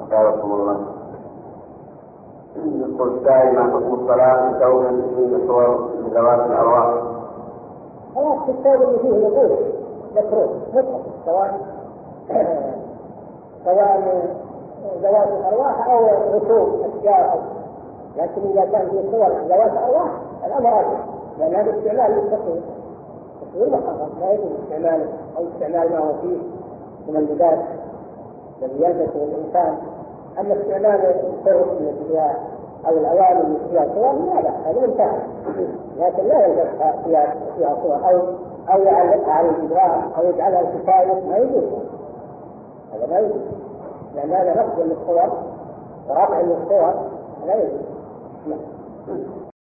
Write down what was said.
حفظكم الله. يقول السائل ما حكم الصلاة بثوب فيه صور ذوات الأرواح؟ خلاص في الثوب اللي فيه نقوش مكروه مطلق، سواء ذوات الأرواح أو رسوم أشجار، لكن إذا كان فيه صور ذوات الأرواح الأمر أجل، لأن هذا استعمال للتصوير، تصوير محرم لا يجوز استعماله أو استعمال ما هو فيه من اللباس الذي يلبسه الإنسان. أما استعمال الفرق التي فيها أو الأواني التي فيها صور لا بأس، هذا منتهى، لكن لا يلبسها فيها صور أو يعلقها على الجدران أو يجعلها كفاية، ما يجوز، هذا لا يجوز، لأن هذا نقد للصور ورفع للصور لا يجوز.